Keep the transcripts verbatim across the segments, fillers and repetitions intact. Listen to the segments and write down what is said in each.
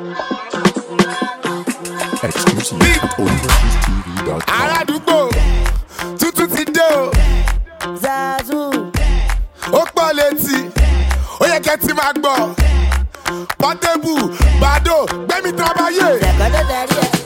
Exclusive at Oliver's T V dot com. Aládùúgbò tuntun ti dé o. Zazu. Ó pọ̀ létí, ó yẹ kẹ́ ti máa gbọ́. Portable, Bado, gbẹ́mí tábáyé. Ṣèkọ́dọ̀ darí ẹ̀.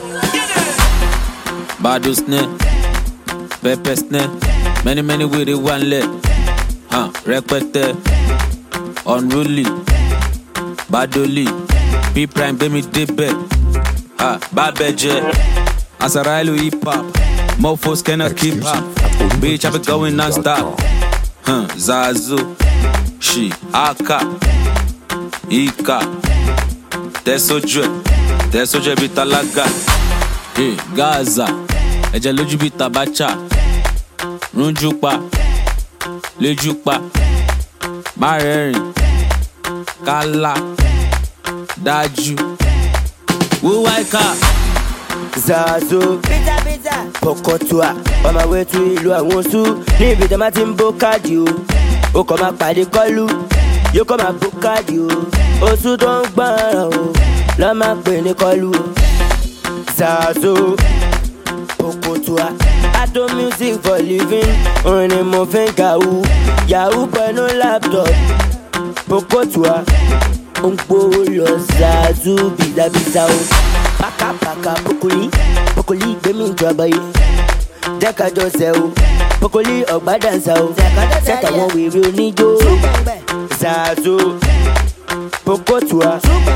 Bado snare, pepper snare, many many with it one leg. Huh, rẹpẹtẹ, unruly, Badoli, P prime bemi débẹ̀. Ha, Babeje, Asarailu hip hop, Mofos cannot keep up. Bitch, I be going non-stop. Huh, Zazu, She, Aka, Ika, Tesoje, Tesoje bitalaga. Hey, Gaza, Eje loju bitabacha, Runjupa, Lejupa, Marerin, Kala, Daju, Wuwaika. Zazu. Pizza pizza. Pokotua. On my way to ìlú àwọn Oṣù. Ní ibi tí a máa ti ń bó káàdì o. O kò máa pàdé kọ́lù. Yóò kọ́ máa bó káàdì o. Oṣù tó ń gbọ́ràn o. Lọ́ máa pè ní kọ́lù o. Zazu. Pokotua. I do music for living. Orin ni mo fi ń kàwú. Yahoo pẹ̀lú laptop. Pokotua. Ó ń gbówó lọ Zazu bìzàbìzà o. Paka paka pokoli, pokoli gbemi ìjọba yìí. Jẹ́ ká jọ ṣe o, pokoli ọ̀gbá dànsá o. Ṣẹ́ta wọn wèrè oníjó. Zazu, Pokotua.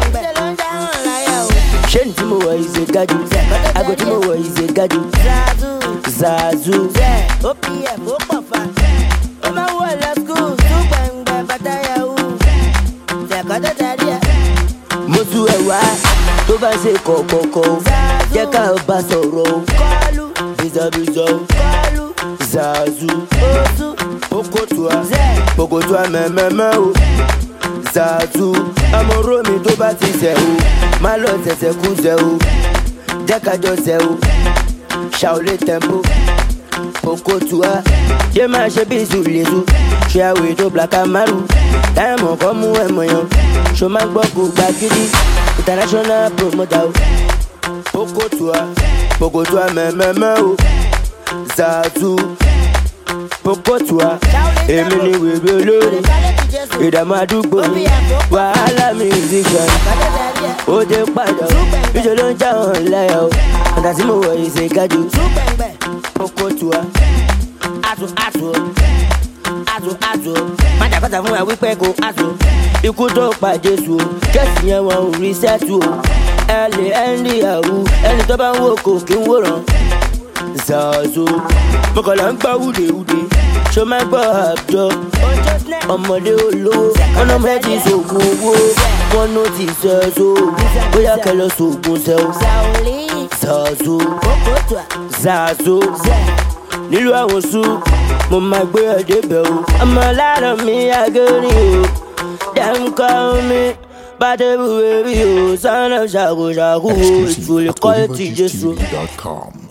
Ṣé ní tí mo wọ̀ yìí ṣe gájú? Ago tí mo wọ̀ yìí ṣe gájú. Zazu, O P F ó pọ̀ fa. Ó máa wọ̀ lọ skul, tún gbẹ̀ngbẹ̀ bàtà yahoo. Ṣèkọ́dọ̀ darí ẹ̀. Mo tún ẹ̀ wá. Tó bá ṣe kọ̀kọ̀kọ̀ jẹ́ ká bá sọ̀rọ̀ o. Bísọ̀bísọ̀ Zazu Pokotua Pokotua mẹ́mẹ́mẹ́ o. Zazu amọ̀rọ̀ mi tó bá ti ṣẹ̀ o. Má lọ ṣẹ̀ṣẹ̀ kú ṣẹ̀ o. Jẹ́ ká jọ ṣẹ̀ o. Ṣàolé tempo Pokotua yé máa ṣe bí ìṣùlẹ̀ṣù. Ṣé àwẹ̀ tó black amaru. Táyàmọ̀ kọ́ mú ẹ̀mọ̀ yan. Ṣo máa gbọ́ kó gbà gidi. International promoter o. Pokotua Pokotua mẹ́mẹ́mẹ́ o. Zazu Pokotua èmi ni wèrè olórí. Ìdààmú àdúgbò mi wàhálà musician. Ó dé padà o ìṣe ló ń já hàn láyà o. Ọ̀dà tí mo wọ̀ yìí ṣe gájú. Pokotua Azu Azu Azu Azu májàkọ́ta fún wa wípé kò Azu. Ikú tó pa Jésù o, kẹ́sì yẹn wọn ò rí sẹ́tù o. Ẹ lè ẹ́ndì àwù, ẹni tó bá ń wò kò kí ń wòran. Zazu, mo kàn lá ń gbá wúdewúde, ṣó máa gbọ́ àbjọ. Ọmọdé olówó, wọn náà mẹ́tì sògùn owó. Wọ́n ló ti sẹ́ so, bóyá kẹ lọ sògùn sẹ́ o. Zazu, Zazu, nílùú àwọn Oṣù, mo máa gbé ẹ débẹ̀ o. Ọmọ lára mi àgẹ́rì o. Them call me Bado baby, oh, son of Shago Shago, it's fully quality just Oliver's T V dot com.